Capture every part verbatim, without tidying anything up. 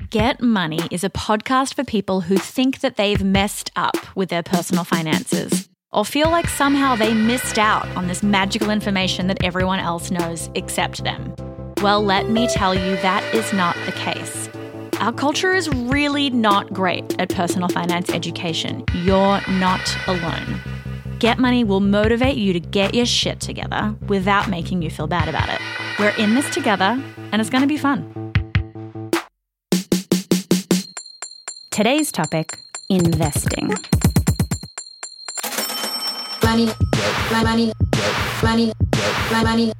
Get Money is a podcast for people who think that they've messed up with their personal finances or feel like somehow they missed out on this magical information that everyone else knows except them. Well, let me tell you, that is not the case. Our culture is really not great at personal finance education. You're not alone. Get Money will motivate you to get your shit together without making you feel bad about it. We're in this together, and it's going to be fun. Today's topic, investing. Money, money, money, money.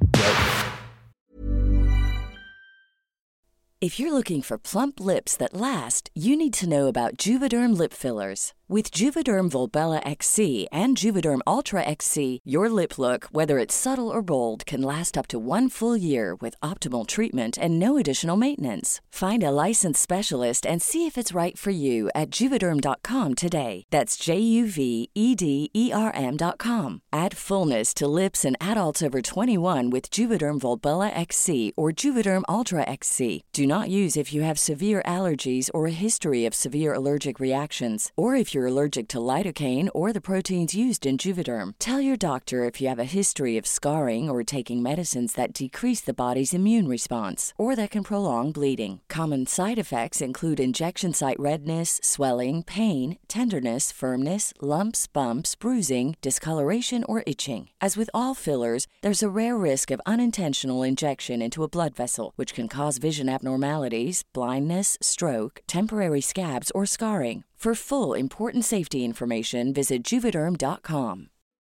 If you're looking for plump lips that last, you need to know about Juvederm lip fillers. With Juvederm Volbella X C and Juvederm Ultra X C, your lip look, whether it's subtle or bold, can last up to one full year with optimal treatment and no additional maintenance. Find a licensed specialist and see if it's right for you at Juvederm dot com today. That's J U V E D E R M dot com. Add fullness to lips in adults over twenty-one with Juvederm Volbella X C or Juvederm Ultra X C. Do not use if you have severe allergies or a history of severe allergic reactions, or if you're allergic to lidocaine or the proteins used in Juvederm. Tell your doctor if you have a history of scarring or taking medicines that decrease the body's immune response or that can prolong bleeding. Common side effects include injection site redness, swelling, pain, tenderness, firmness, lumps, bumps, bruising, discoloration, or itching. As with all fillers, there's a rare risk of unintentional injection into a blood vessel, which can cause vision abnormalities, blindness, stroke, temporary scabs, or scarring. For full, important safety information, visit Juvederm dot com.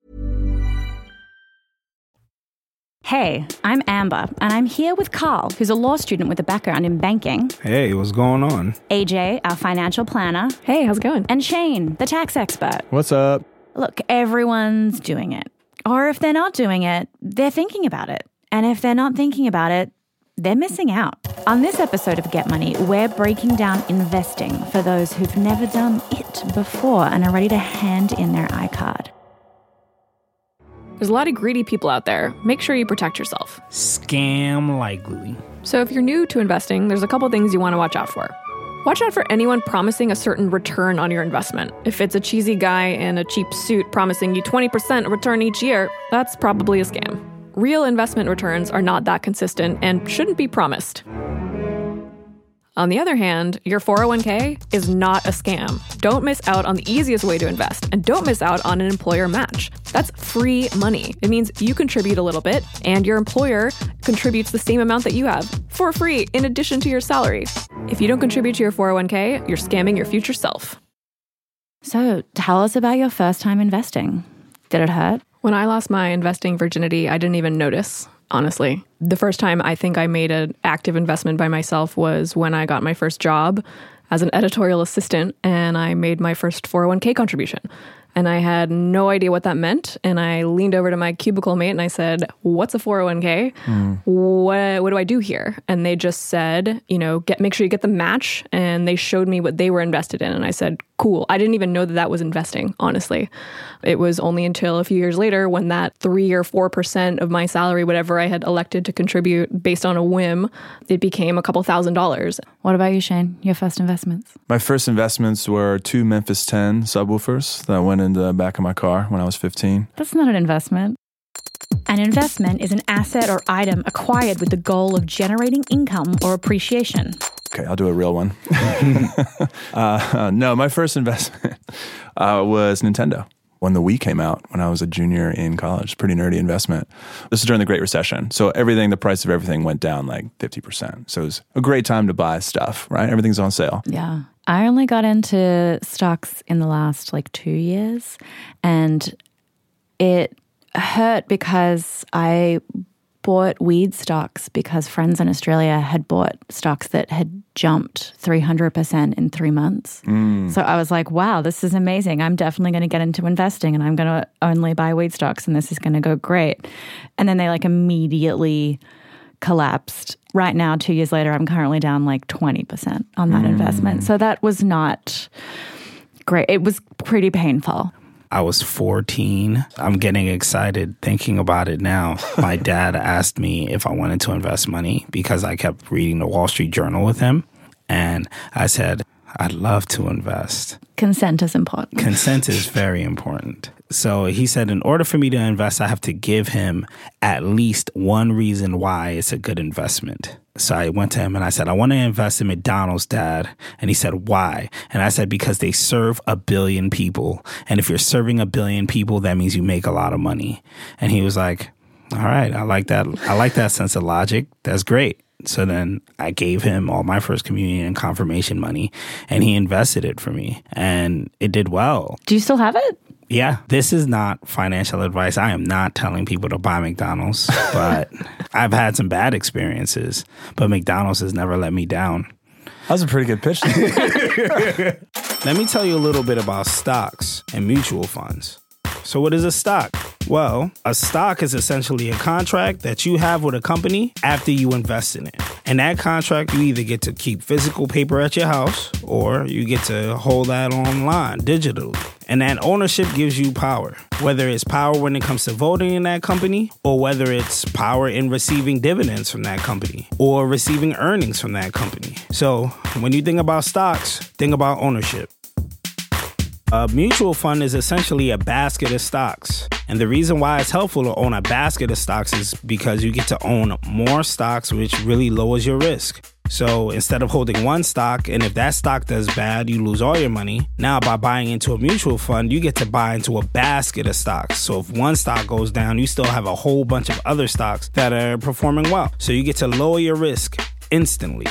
Hey, I'm Amber, and I'm here with Carl, who's a law student with a background in banking. Hey, what's going on? A J, our financial planner. Hey, how's it going? And Shane, the tax expert. What's up? Look, everyone's doing it. Or if they're not doing it, they're thinking about it. And if they're not thinking about it, they're missing out. On this episode of Get Money, we're breaking down investing for those who've never done it before and are ready to hand in their iCard. There's a lot of greedy people out there. Make sure you protect yourself. Scam likely. So if you're new to investing, there's a couple things you want to watch out for. Watch out for anyone promising a certain return on your investment. If it's a cheesy guy in a cheap suit promising you twenty percent return each year, that's probably a scam. Real investment returns are not that consistent and shouldn't be promised. On the other hand, your four oh one k is not a scam. Don't miss out on the easiest way to invest, and don't miss out on an employer match. That's free money. It means you contribute a little bit, and your employer contributes the same amount that you have for free in addition to your salary. If you don't contribute to your four oh one k, you're scamming your future self. So tell us about your first time investing. Did it hurt? When I lost my investing virginity, I didn't even notice, honestly. The first time I think I made an active investment by myself was when I got my first job as an editorial assistant, and I made my first four oh one k contribution. And I had no idea what that meant. And I leaned over to my cubicle mate and I said, what's a four oh one k? Mm. What, what do I do here? And they just said, you know, get make sure you get the match. And they showed me what they were invested in. And I said, cool. I didn't even know that that was investing, honestly. It was only until a few years later when that three or four percent of my salary, whatever I had elected to contribute based on a whim, it became a couple thousand dollars. What about you, Shane? Your first investments? My first investments were two Memphis ten subwoofers that went in the back of my car when I was fifteen. That's not an investment. An investment is an asset or item acquired with the goal of generating income or appreciation. Okay, I'll do a real one. uh, no, my first investment uh, was Nintendo. When the Wii came out, when I was a junior in college, pretty nerdy investment. This was during the Great Recession. So everything, the price of everything went down like fifty percent. So it was a great time to buy stuff, right? Everything's on sale. Yeah. I only got into stocks in the last like two years and it hurt because I bought weed stocks because friends in Australia had bought stocks that had jumped three hundred percent in three months. Mm. So I was like, wow, this is amazing. I'm definitely going to get into investing and I'm going to only buy weed stocks and this is going to go great. And then they like immediately collapsed. Right now, two years later, I'm currently down like twenty percent on that mm. investment. So that was not great. It was pretty painful. I was fourteen. I'm getting excited thinking about it now. My dad asked me if I wanted to invest money because I kept reading the Wall Street Journal with him. And I said, I'd love to invest. Consent is important. Consent is very important. So he said, in order for me to invest, I have to give him at least one reason why it's a good investment. So I went to him and I said, I want to invest in McDonald's, Dad. And he said, why? And I said, because they serve a billion people. And if you're serving a billion people, that means you make a lot of money. And he was like, all right, I like that. I like that sense of logic. That's great. So then I gave him all my first communion and confirmation money, and he invested it for me, and it did well. Do you still have it? Yeah, this is not financial advice. I am not telling people to buy McDonald's, but I've had some bad experiences, but McDonald's has never let me down. That was a pretty good pitch. Let me tell you a little bit about stocks and mutual funds. So what is a stock? Well, a stock is essentially a contract that you have with a company after you invest in it. And that contract, you either get to keep physical paper at your house or you get to hold that online digitally. And that ownership gives you power, whether it's power when it comes to voting in that company or whether it's power in receiving dividends from that company or receiving earnings from that company. So when you think about stocks, think about ownership. A mutual fund is essentially a basket of stocks. And the reason why it's helpful to own a basket of stocks is because you get to own more stocks, which really lowers your risk. So instead of holding one stock, and if that stock does bad, you lose all your money. Now by buying into a mutual fund, you get to buy into a basket of stocks. So if one stock goes down, you still have a whole bunch of other stocks that are performing well. So you get to lower your risk instantly.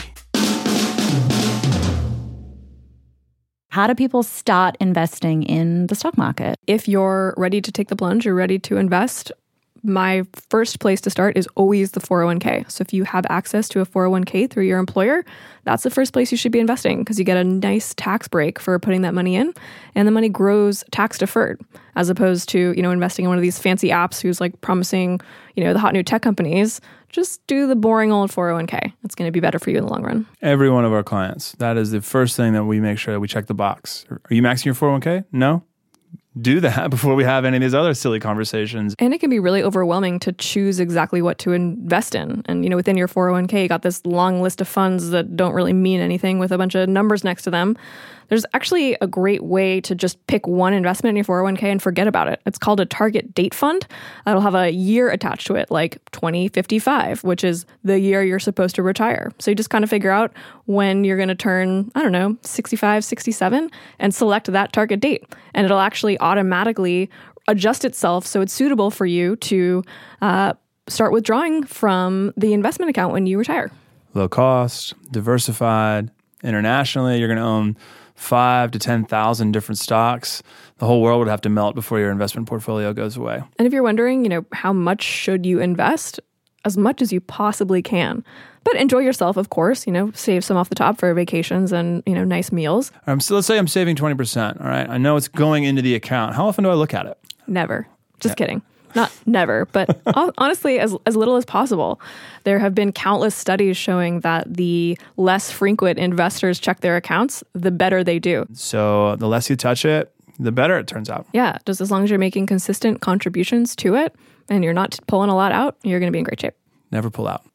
How do people start investing in the stock market? If you're ready to take the plunge, you're ready to invest, my first place to start is always the four oh one k. So if you have access to a four oh one k through your employer, that's the first place you should be investing because you get a nice tax break for putting that money in and the money grows tax deferred as opposed to, you know, investing in one of these fancy apps who's like promising, you know, the hot new tech companies. Just do the boring old four oh one k. It's going to be better for you in the long run. Every one of our clients, that is the first thing that we make sure that we check the box. Are you maxing your four oh one k? No? Do that before we have any of these other silly conversations. And it can be really overwhelming to choose exactly what to invest in. And, you know, within your four oh one k, you got this long list of funds that don't really mean anything with a bunch of numbers next to them. There's actually a great way to just pick one investment in your four oh one k and forget about it. It's called a target date fund. It'll have a year attached to it, like twenty fifty-five, which is the year you're supposed to retire. So you just kind of figure out when you're going to turn, I don't know, sixty-five, sixty-seven, and select that target date. And it'll actually automatically adjust itself so it's suitable for you to uh, start withdrawing from the investment account when you retire. Low cost, diversified, internationally, you're going to own five to ten thousand different stocks. The whole world would have to melt before your investment portfolio goes away. And if you're wondering, you know, how much should you invest? As much as you possibly can. But enjoy yourself, of course. You know, save some off the top for vacations and, you know, nice meals. Um, so let's say I'm saving twenty percent, all right? I know it's going into the account. How often do I look at it? Never. Just yeah. kidding. Not never, but honestly, as as little as possible. There have been countless studies showing that the less frequent investors check their accounts, the better they do. So the less you touch it, the better it turns out. Yeah, just as long as you're making consistent contributions to it and you're not pulling a lot out, you're going to be in great shape. Never pull out.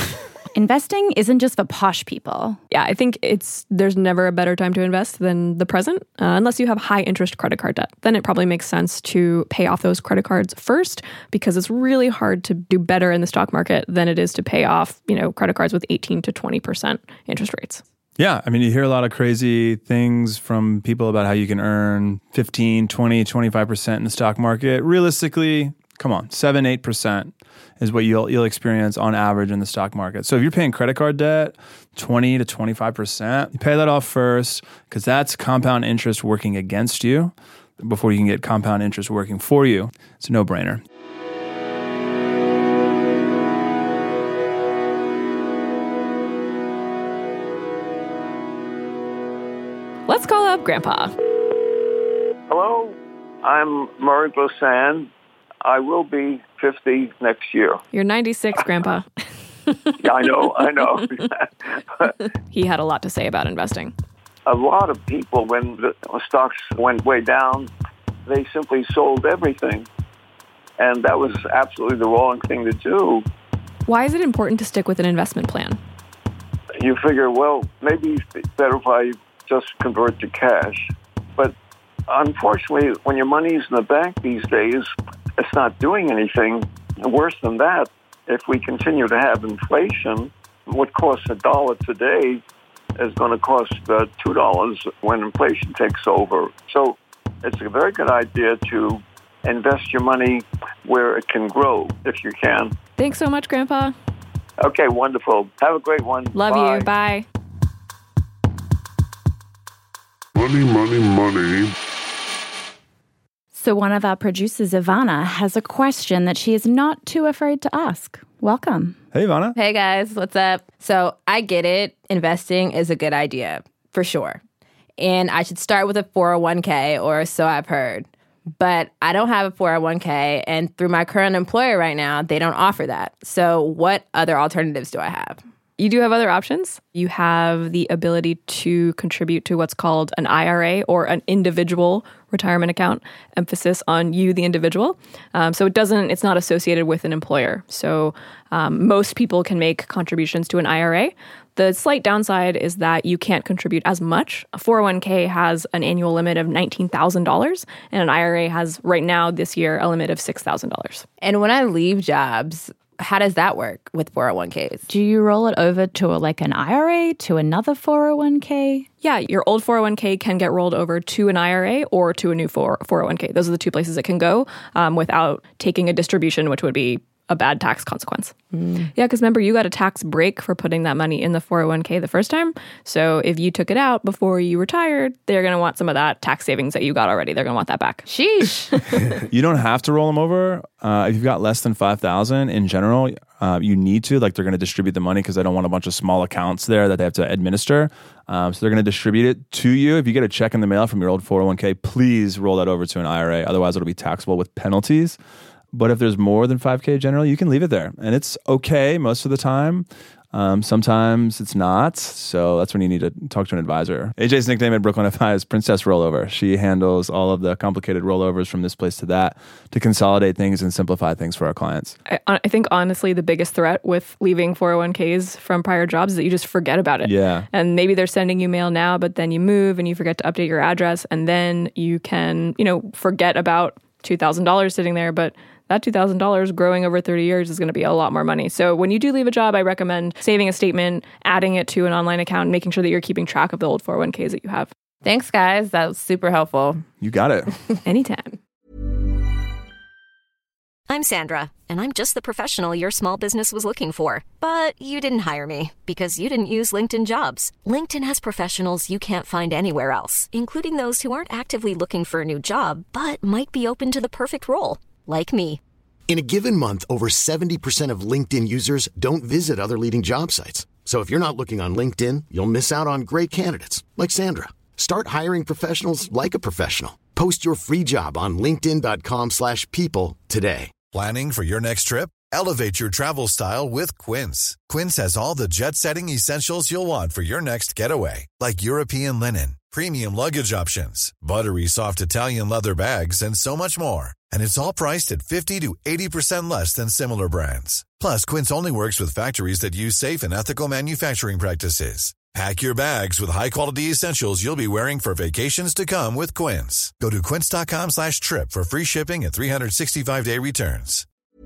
Investing isn't just for posh people. Yeah, I think it's there's never a better time to invest than the present, uh, unless you have high interest credit card debt. Then it probably makes sense to pay off those credit cards first because it's really hard to do better in the stock market than it is to pay off, you know, credit cards with eighteen to twenty percent interest rates. Yeah, I mean, you hear a lot of crazy things from people about how you can earn fifteen, twenty, twenty-five percent in the stock market. Realistically, come on, seven, eight percent is what you'll you'll experience on average in the stock market. So if you're paying credit card debt, twenty to twenty-five percent, you pay that off first because that's compound interest working against you before you can get compound interest working for you. It's a no-brainer. Let's call up Grandpa. Hello, I'm Murray Bosan. I will be fifty next year. You're ninety-six, Grandpa. Yeah, I know, I know. He had a lot to say about investing. A lot of people, when the stocks went way down, they simply sold everything. And that was absolutely the wrong thing to do. Why is it important to stick with an investment plan? you figure, well, maybe it's better if I just convert to cash. But unfortunately, when your money's in the bank these days, it's not doing anything. Worse than that, if we continue to have inflation, what costs a dollar today is going to cost uh, two dollars when inflation takes over. So it's a very good idea to invest your money where it can grow, if you can. Thanks so much, Grandpa. Okay, wonderful. Have a great one. Love Bye. you. Bye. Money, money, money. So one of our producers, Ivana, has a question that she is not too afraid to ask. Welcome. Hey, Ivana. Hey guys, what's up? So I get it. Investing is a good idea, for sure. And I should start with a four oh one k, or so I've heard. But I don't have a four oh one k, and through my current employer right now, they don't offer that. So what other alternatives do I have? You do have other options. You have the ability to contribute to what's called an I R A, or an individual retirement account, emphasis on you, the individual. Um, so it doesn't, it's not associated with an employer. So um, most people can make contributions to an I R A. The slight downside is that you can't contribute as much. A four oh one k has an annual limit of nineteen thousand dollars, and an I R A has right now this year a limit of six thousand dollars. And when I leave jobs, how does that work with four oh one k's? Do you roll it over to a, like an I R A, to another four oh one k? Yeah, your old four oh one k can get rolled over to an I R A or to a new four oh one k. Those are the two places it can go um, without taking a distribution, which would be a bad tax consequence. Mm. Yeah, because remember, you got a tax break for putting that money in the four oh one k the first time. So if you took it out before you retired, they're going to want some of that tax savings that you got already. They're going to want that back. Sheesh. You don't have to roll them over. Uh, if you've got less than five thousand in general, uh, you need to. Like, they're going to distribute the money because they don't want a bunch of small accounts there that they have to administer. Um, so they're going to distribute it to you. If you get a check in the mail from your old four oh one k, please roll that over to an I R A. Otherwise, it'll be taxable with penalties. But if there's more than five k generally, you can leave it there. And it's okay most of the time. Um, sometimes it's not. So that's when you need to talk to an advisor. A J's nickname at Brooklyn F I is Princess Rollover. She handles all of the complicated rollovers from this place to that to consolidate things and simplify things for our clients. I, I think, honestly, the biggest threat with leaving four oh one k's from prior jobs is that you just forget about it. Yeah. And maybe they're sending you mail now, but then you move and you forget to update your address. And then you can, you know, forget about two thousand dollars sitting there. But that two thousand dollars growing over thirty years is going to be a lot more money. So when you do leave a job, I recommend saving a statement, adding it to an online account, and making sure that you're keeping track of the old four oh one k's that you have. Thanks, guys. That was super helpful. You got it. Anytime. I'm Sandra, and I'm just the professional your small business was looking for. But you didn't hire me because you didn't use LinkedIn Jobs. LinkedIn has professionals you can't find anywhere else, including those who aren't actively looking for a new job, but might be open to the perfect role, like me. In a given month, over seventy percent of LinkedIn users don't visit other leading job sites. So if you're not looking on LinkedIn, you'll miss out on great candidates like Sandra. Start hiring professionals like a professional. Post your free job on linkedin dot com slash people today. Planning for your next trip? Elevate your travel style with Quince. Quince has all the jet-setting essentials you'll want for your next getaway, like European linen, premium luggage options, buttery soft Italian leather bags, and so much more. And it's all priced at fifty to eighty percent less than similar brands. Plus, Quince only works with factories that use safe and ethical manufacturing practices. Pack your bags with high-quality essentials you'll be wearing for vacations to come with Quince. Go to quince dot com slash trip for free shipping and three sixty-five day returns.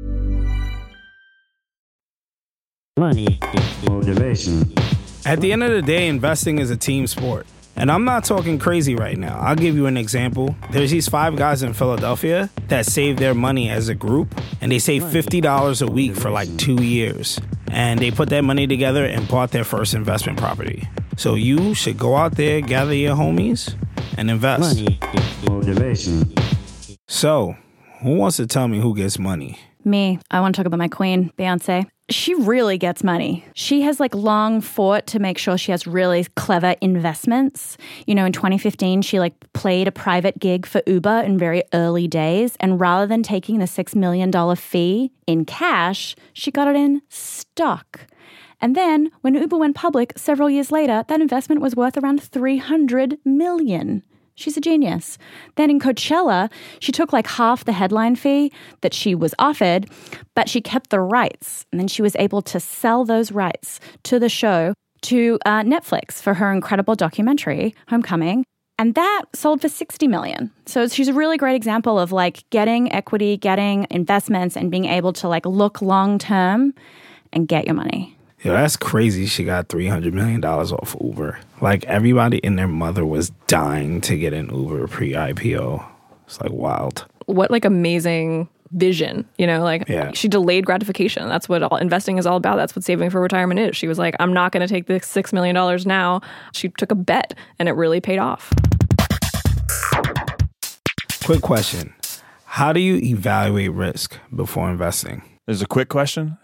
Money is motivation. At the end of the day, investing is a team sport. And I'm not talking crazy right now. I'll give you an example. There's these five guys in Philadelphia that save their money as a group, and they save fifty dollars a week for like two years. And they put that money together and bought their first investment property. So you should go out there, gather your homies, and invest. Money is motivation. So, who wants to tell me who gets money? Me. I want to talk about my queen, Beyonce. She really gets money. She has like long fought to make sure she has really clever investments. You know, in twenty fifteen, she like played a private gig for Uber in very early days. And rather than taking the six million dollars fee in cash, she got it in stock. And then when Uber went public several years later, that investment was worth around three hundred million dollars. She's a genius. Then in Coachella, she took like half the headline fee that she was offered, but she kept the rights. And then she was able to sell those rights to the show to uh, Netflix for her incredible documentary, Homecoming. And that sold for sixty million dollars. So she's a really great example of like getting equity, getting investments, and being able to like look long term and get your money. Yeah, that's crazy. She got three hundred million dollars off Uber. Like everybody and their mother was dying to get an Uber pre-I P O. It's like wild. What like amazing vision, you know, like yeah. she delayed gratification. That's what all investing is all about. That's what saving for retirement is. She was like, I'm not going to take the six million dollars now. She took a bet and it really paid off. Quick question. How do you evaluate risk before investing? There's a quick question.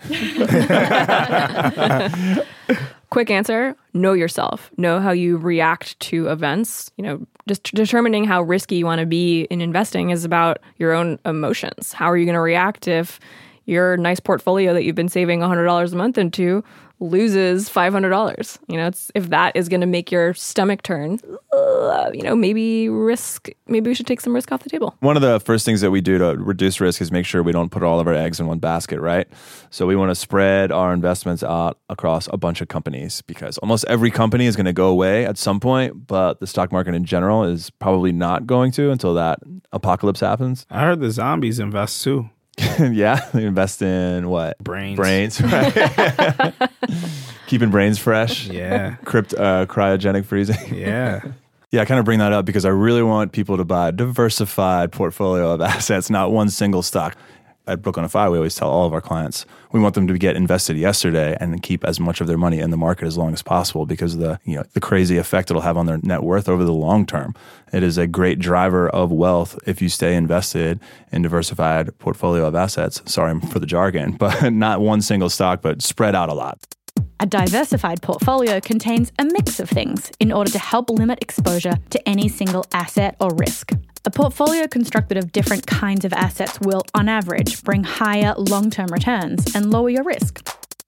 Quick answer, know yourself. Know how you react to events. You know, just determining how risky you want to be in investing is about your own emotions. How are you going to react if your nice portfolio that you've been saving one hundred dollars a month into loses five hundred dollars? You know, it's, if that is going to make your stomach turn, uh, you know, maybe risk, maybe we should take some risk off the table. One of the first things that we do to reduce risk is make sure we don't put all of our eggs in one basket, right? So we want to spread our investments out across a bunch of companies because almost every company is going to go away at some point, but the stock market in general is probably not going to until that apocalypse happens. I heard the zombies invest too. Yeah, they invest in what? Brains. Brains, right? Keeping brains fresh. Yeah. Crypt, uh, cryogenic freezing. Yeah. Yeah, I kind of bring that up because I really want people to buy a diversified portfolio of assets, not one single stock. At Brooklyn F I, we always tell all of our clients, we want them to get invested yesterday and keep as much of their money in the market as long as possible because of the, you know, the crazy effect it'll have on their net worth over the long term. It is a great driver of wealth if you stay invested in diversified portfolio of assets. Sorry for the jargon, but not one single stock, but spread out a lot. A diversified portfolio contains a mix of things in order to help limit exposure to any single asset or risk. A portfolio constructed of different kinds of assets will, on average, bring higher long-term returns and lower your risk.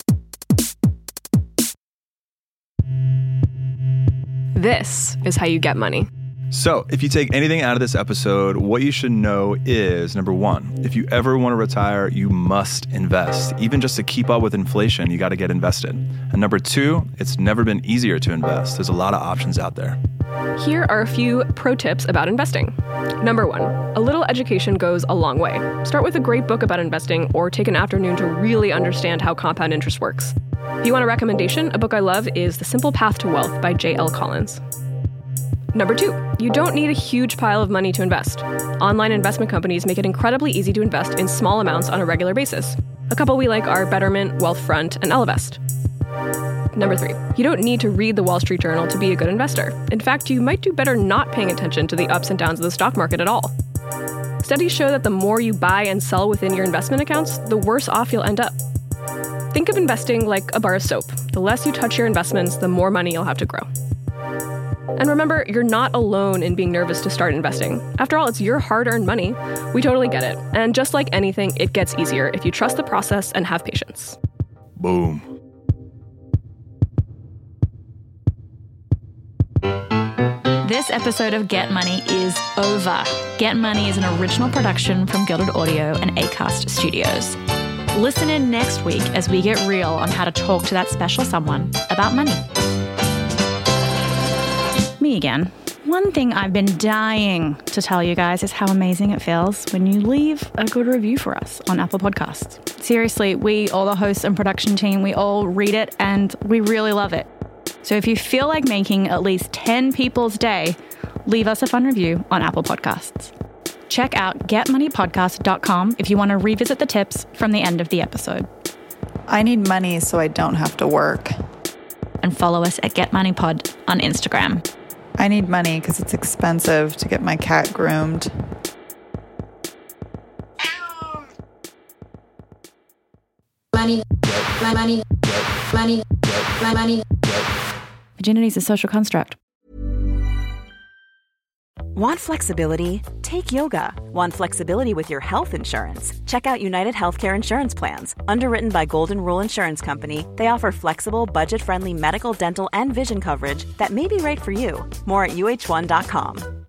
This is how you get money. So, if you take anything out of this episode, what you should know is, number one, if you ever want to retire, you must invest. Even just to keep up with inflation, you got to get invested. And number two, it's never been easier to invest. There's a lot of options out there. Here are a few pro tips about investing. Number one, a little education goes a long way. Start with a great book about investing or take an afternoon to really understand how compound interest works. If you want a recommendation, a book I love is The Simple Path to Wealth by J L Collins. Number two, you don't need a huge pile of money to invest. Online investment companies make it incredibly easy to invest in small amounts on a regular basis. A couple we like are Betterment, Wealthfront, and Ellevest. Number three, you don't need to read the Wall Street Journal to be a good investor. In fact, you might do better not paying attention to the ups and downs of the stock market at all. Studies show that the more you buy and sell within your investment accounts, the worse off you'll end up. Think of investing like a bar of soap. The less you touch your investments, the more money you'll have to grow. And remember, you're not alone in being nervous to start investing. After all, it's your hard-earned money. We totally get it. And just like anything, it gets easier if you trust the process and have patience. Boom. This episode of Get Money is over. Get Money is an original production from Gilded Audio and Acast Studios. Listen in next week as we get real on how to talk to that special someone about money. Me again. One thing I've been dying to tell you guys is how amazing it feels when you leave a good review for us on Apple Podcasts. Seriously, we, all the hosts and production team, we all read it and we really love it. So if you feel like making at least ten people's day, leave us a fun review on Apple Podcasts. Check out get money podcast dot com if you want to revisit the tips from the end of the episode. I need money so I don't have to work. And follow us at GetMoneyPod on Instagram. I need money because it's expensive to get my cat groomed. Money, money, money, money. Virginity is a social construct. Want flexibility? Take yoga. Want flexibility with your health insurance? Check out United Healthcare Insurance Plans. Underwritten by Golden Rule Insurance Company, they offer flexible, budget-friendly medical, dental, and vision coverage that may be right for you. More at U H one dot com.